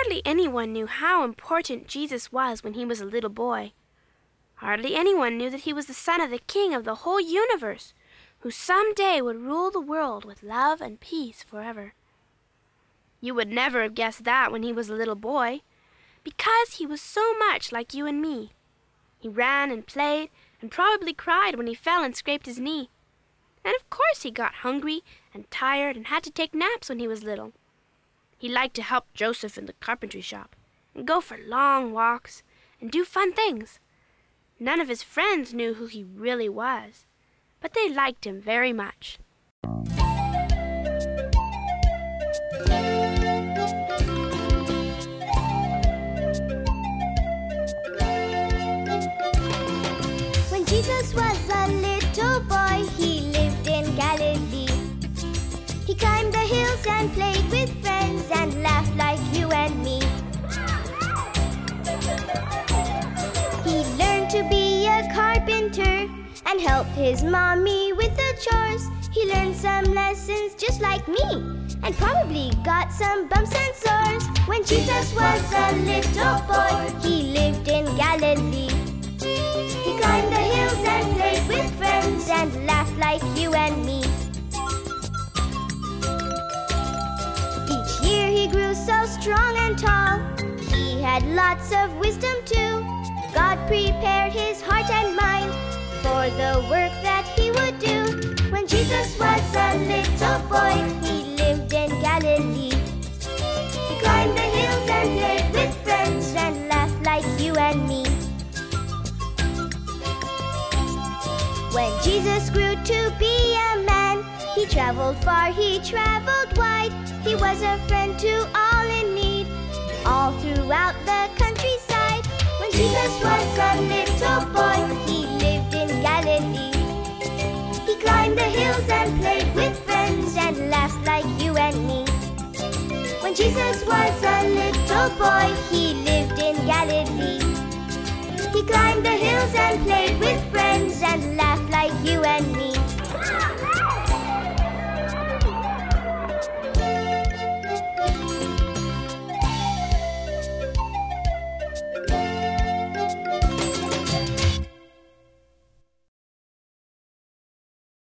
Hardly anyone knew how important Jesus was when he was a little boy. Hardly anyone knew that he was the son of the King of the whole universe, who someday would rule the world with love and peace forever. You would never have guessed that when he was a little boy, because he was so much like you and me. He ran and played and probably cried when he fell and scraped his knee. And of course he got hungry and tired and had to take naps when he was little. He liked to help Joseph in the carpentry shop and go for long walks and do fun things. None of his friends knew who he really was, but they liked him very much. When Jesus was a little boy, he lived in Galilee. He climbed the hills and played with friends and laughed like you and me. He learned to be a carpenter and helped his mommy with the chores. He learned some lessons just like me and probably got some bumps and sores. When Jesus was a little boy, he lived in Galilee. He climbed the hills and played with friends and laughed like you and me. Each year he grew so strong and tall. He had lots of wisdom too. God prepared his heart and mind for the work that he would do. When Jesus was a little boy, he lived in Galilee. He climbed the hills and played with friends and laughed like you and me. When Jesus grew to be a man, he traveled far, he traveled wide. He was a friend to all in need, all throughout the countryside. When Jesus was a little boy, he lived in Galilee. He climbed the hills and played with friends and laughed like you and me. When Jesus was a little boy, he lived in Galilee. He climbed the hills and played